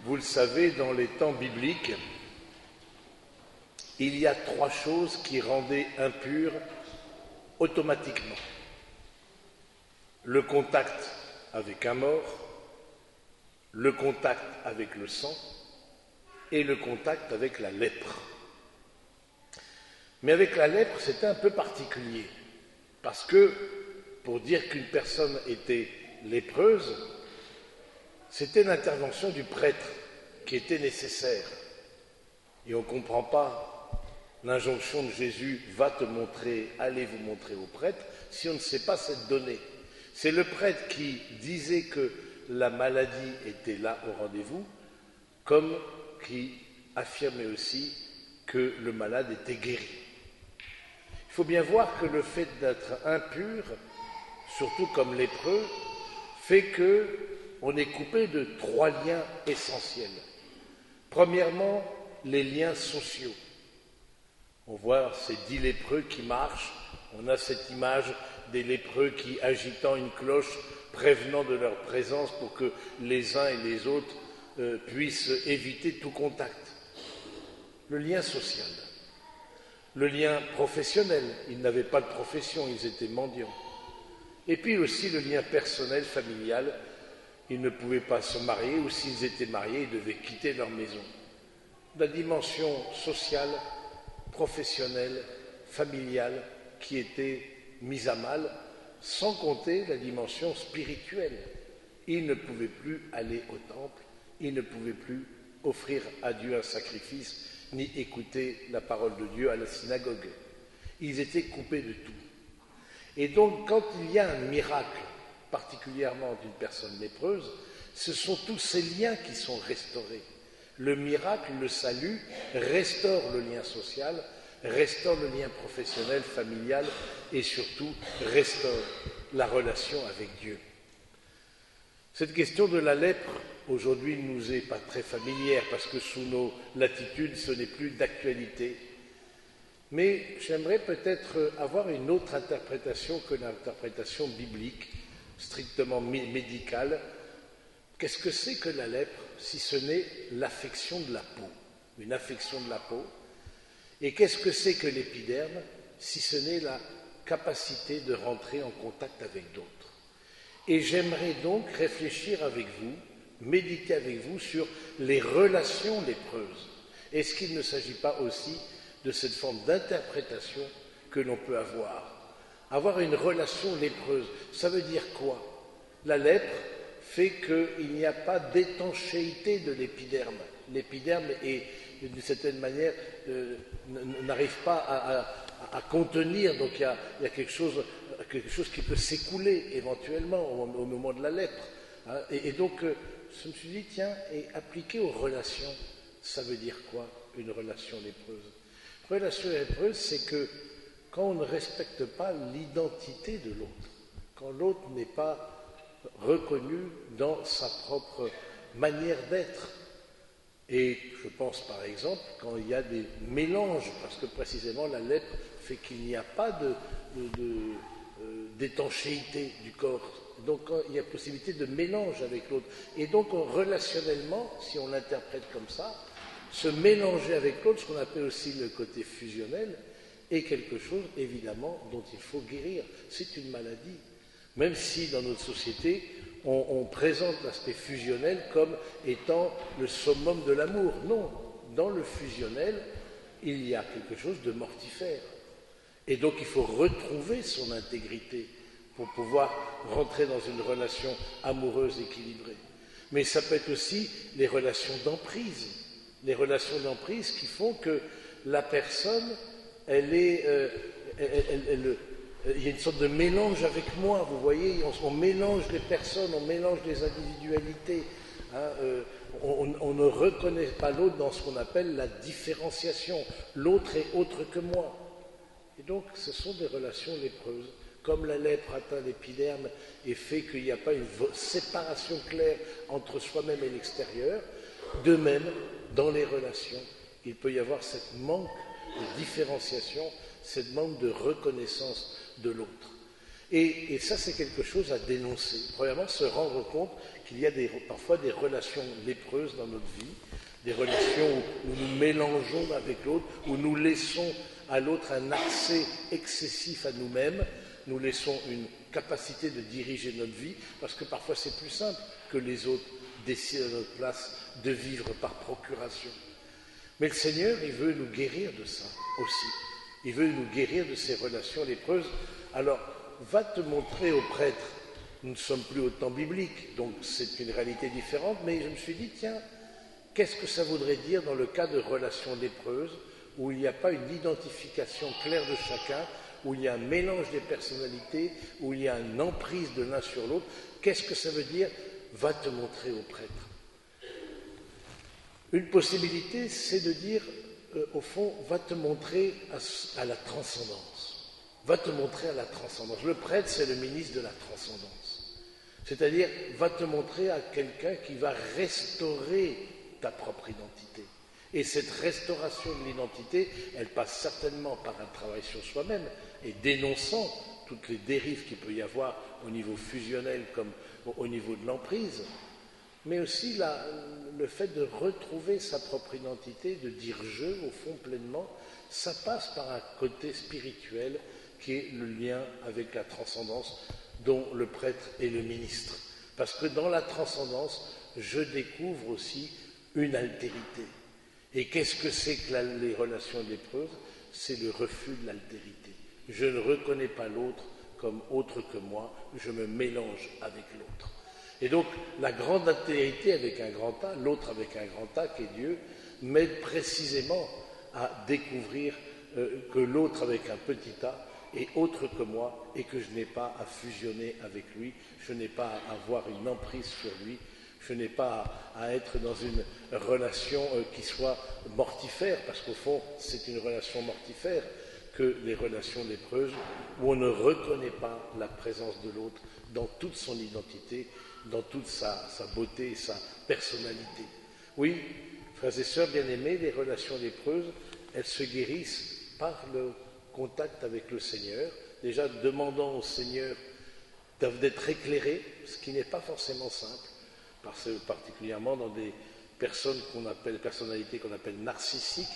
Vous le savez, dans les temps bibliques, il y a 3 choses qui rendaient impur automatiquement. Le contact avec un mort, le contact avec le sang et le contact avec la lèpre. Mais avec la lèpre, c'était un peu particulier, parce que pour dire qu'une personne était lépreuse, c'était l'intervention du prêtre qui était nécessaire. Et on ne comprend pas l'injonction de Jésus « va te montrer, allez vous montrer au prêtre » si on ne sait pas cette donnée. C'est le prêtre qui disait que la maladie était là au rendez-vous, comme qui affirmait aussi que le malade était guéri. Il faut bien voir que le fait d'être impur, surtout comme lépreux, fait qu'on est coupé de 3 liens essentiels. Premièrement, les liens sociaux. On voit ces 10 lépreux qui marchent, on a cette image des lépreux qui, agitant une cloche, prévenant de leur présence pour que les uns et les autres puissent éviter tout contact. Le lien social. Le lien professionnel, ils n'avaient pas de profession, ils étaient mendiants. Et puis aussi le lien personnel, familial, ils ne pouvaient pas se marier, ou s'ils étaient mariés, ils devaient quitter leur maison. La dimension sociale, professionnelle, familiale, qui était mise à mal, sans compter la dimension spirituelle. Ils ne pouvaient plus aller au temple, ils ne pouvaient plus offrir à Dieu un sacrifice, ni écouter la parole de Dieu à la synagogue. Ils étaient coupés de tout. Et donc, quand il y a un miracle, particulièrement d'une personne lépreuse, ce sont tous ces liens qui sont restaurés. Le miracle, le salut, restaure le lien social, restaure le lien professionnel, familial et surtout restaure la relation avec Dieu. Cette question de la lèpre, aujourd'hui, ne nous est pas très familière parce que sous nos latitudes, ce n'est plus d'actualité. Mais j'aimerais peut-être avoir une autre interprétation que l'interprétation biblique, strictement médicale. Qu'est-ce que c'est que la lèpre, si ce n'est l'affection de la peau, une affection de la peau? Et qu'est-ce que c'est que l'épiderme, si ce n'est la capacité de rentrer en contact avec d'autres? Et j'aimerais donc réfléchir avec vous, méditer avec vous sur les relations lépreuses. Est-ce qu'il ne s'agit pas aussi de cette forme d'interprétation que l'on peut avoir? Avoir une relation lépreuse, ça veut dire quoi? La lèpre fait qu'il n'y a pas d'étanchéité de l'épiderme. L'épiderme est, d'une certaine manière, n'arrive pas à contenir, donc il y a quelque chose qui peut s'écouler éventuellement au moment de la lèpre. Hein, et donc, je me suis dit, tiens, et appliqué aux relations, ça veut dire quoi, une relation lépreuse? Relation lépreuse, c'est que quand on ne respecte pas l'identité de l'autre, quand l'autre n'est pas reconnu dans sa propre manière d'être. Et je pense par exemple quand il y a des mélanges, parce que précisément la lèpre fait qu'il n'y a pas d'étanchéité du corps. Donc il y a possibilité de mélange avec l'autre. Et donc relationnellement, si on l'interprète comme ça, se mélanger avec l'autre, ce qu'on appelle aussi le côté fusionnel, est quelque chose évidemment dont il faut guérir. C'est une maladie. Même si dans notre société, on présente l'aspect fusionnel comme étant le summum de l'amour. Non, dans le fusionnel, il y a quelque chose de mortifère. Et donc il faut retrouver son intégrité pour pouvoir rentrer dans une relation amoureuse équilibrée. Mais ça peut être aussi les relations d'emprise. Les relations d'emprise qui font que la personne, il y a une sorte de mélange avec moi, vous voyez, on mélange les personnes, on mélange les individualités. Hein, on ne reconnaît pas l'autre dans ce qu'on appelle la différenciation. L'autre est autre que moi. Et donc, ce sont des relations lépreuses. Comme la lèpre atteint l'épiderme et fait qu'il n'y a pas une séparation claire entre soi-même et l'extérieur, de même, dans les relations, il peut y avoir cette manque de différenciation, cette manque de reconnaissance de l'autre. Et ça, c'est quelque chose à dénoncer. Premièrement, se rendre compte qu'il y a parfois des relations lépreuses dans notre vie, des relations où nous nous mélangeons avec l'autre, où nous laissons à l'autre un accès excessif à nous-mêmes, nous laissons une capacité de diriger notre vie, parce que parfois c'est plus simple que les autres décident à notre place de vivre par procuration. Mais le Seigneur, il veut nous guérir de ça aussi. Il veut nous guérir de ces relations lépreuses. Alors, va te montrer au prêtre. Nous ne sommes plus au temps biblique, donc c'est une réalité différente, mais je me suis dit, tiens, qu'est-ce que ça voudrait dire dans le cas de relations lépreuses, où il n'y a pas une identification claire de chacun, où il y a un mélange des personnalités, où il y a une emprise de l'un sur l'autre? Qu'est-ce que ça veut dire? Va te montrer au prêtre. Une possibilité, c'est de dire, au fond, va te montrer à la transcendance. Va te montrer à la transcendance. Le prêtre, c'est le ministre de la transcendance. C'est-à-dire, va te montrer à quelqu'un qui va restaurer ta propre identité. Et cette restauration de l'identité, elle passe certainement par un travail sur soi-même et dénonçant toutes les dérives qu'il peut y avoir au niveau fusionnel comme au niveau de l'emprise, mais aussi le fait de retrouver sa propre identité, de dire « je » au fond pleinement, ça passe par un côté spirituel qui est le lien avec la transcendance dont le prêtre est le ministre. Parce que dans la transcendance, je découvre aussi une altérité. Et qu'est-ce que c'est que les relations lépreuses? C'est le refus de l'altérité. Je ne reconnais pas l'autre comme autre que moi, je me mélange avec l'autre. Et donc, la grande altérité avec un grand A, l'autre avec un grand A, qui est Dieu, m'aide précisément à découvrir que l'autre avec un petit a est autre que moi et que je n'ai pas à fusionner avec lui, je n'ai pas à avoir une emprise sur lui, je n'ai pas à être dans une relation qui soit mortifère, parce qu'au fond, c'est une relation mortifère que les relations lépreuses, où on ne reconnaît pas la présence de l'autre dans toute son identité, dans toute sa beauté et sa personnalité. Oui, frères et sœurs bien-aimés, les relations lépreuses, elles se guérissent par le contact avec le Seigneur, déjà demandant au Seigneur d'être éclairé, ce qui n'est pas forcément simple, particulièrement dans des personnalités qu'on appelle narcissiques,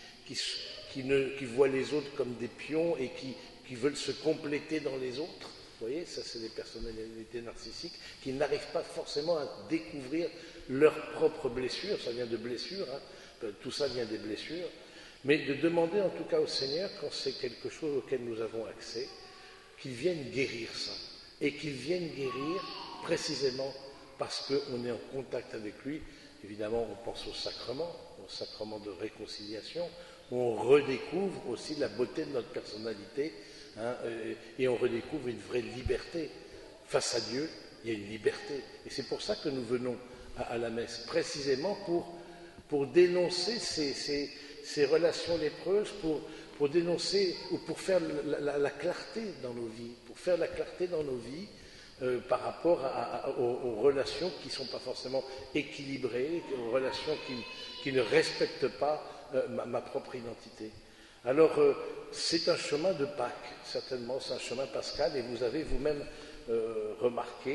qui voient les autres comme des pions et qui veulent se compléter dans les autres. Vous voyez, ça c'est des personnalités narcissiques qui n'arrivent pas forcément à découvrir leurs propres blessures, ça vient de blessures, hein, tout ça vient des blessures, mais de demander en tout cas au Seigneur, quand c'est quelque chose auquel nous avons accès, qu'il vienne guérir ça, et qu'il vienne guérir précisément parce qu'on est en contact avec lui. Évidemment, on pense au sacrement de réconciliation, où on redécouvre aussi la beauté de notre personnalité, hein, et on redécouvre une vraie liberté. Face à Dieu, il y a une liberté. Et c'est pour ça que nous venons à la messe, précisément pour dénoncer ces relations lépreuses, pour dénoncer ou pour faire la clarté dans nos vies, par rapport aux relations qui ne sont pas forcément équilibrées, aux relations qui ne respectent pas ma propre identité. Alors, c'est un chemin de Pâques, certainement, c'est un chemin pascal, et vous avez vous-même remarqué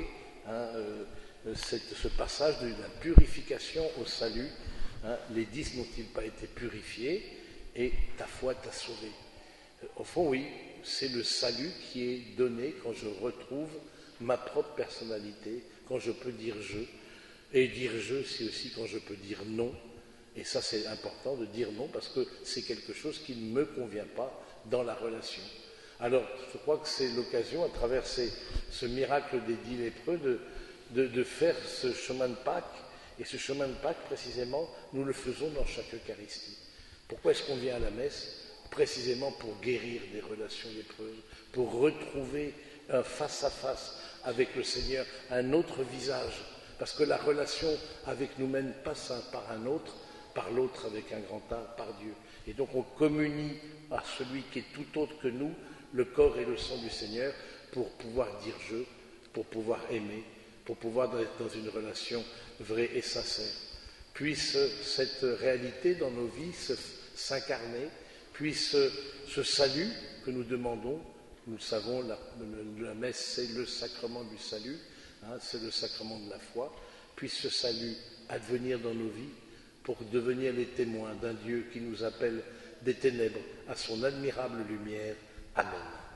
ce passage de la purification au salut. Hein, les 10 n'ont-ils pas été purifiés, et ta foi t'a sauvé. Au fond, oui, c'est le salut qui est donné quand je retrouve ma propre personnalité, quand je peux dire je. Et dire je, c'est aussi quand je peux dire non. Et ça, c'est important de dire non, parce que c'est quelque chose qui ne me convient pas dans la relation. Alors, je crois que c'est l'occasion, à travers ce miracle des 10 lépreux, de faire ce chemin de Pâques. Et ce chemin de Pâques, précisément, nous le faisons dans chaque Eucharistie. Pourquoi est-ce qu'on vient à la messe? Précisément pour guérir des relations lépreuses, pour retrouver un face-à-face avec le Seigneur, un autre visage. Parce que la relation avec nous-mêmes passe par un autre, par l'autre avec un grand A, par Dieu. Et donc on communie à celui qui est tout autre que nous, le corps et le sang du Seigneur, pour pouvoir dire je, pour pouvoir aimer, pour pouvoir être dans une relation vraie et sincère. Puisse cette réalité dans nos vies s'incarner, puisse ce salut que nous demandons Nous le savons, la messe, c'est le sacrement du salut, hein, c'est le sacrement de la foi. Puisse ce salut advenir dans nos vies pour devenir les témoins d'un Dieu qui nous appelle des ténèbres à son admirable lumière. Amen.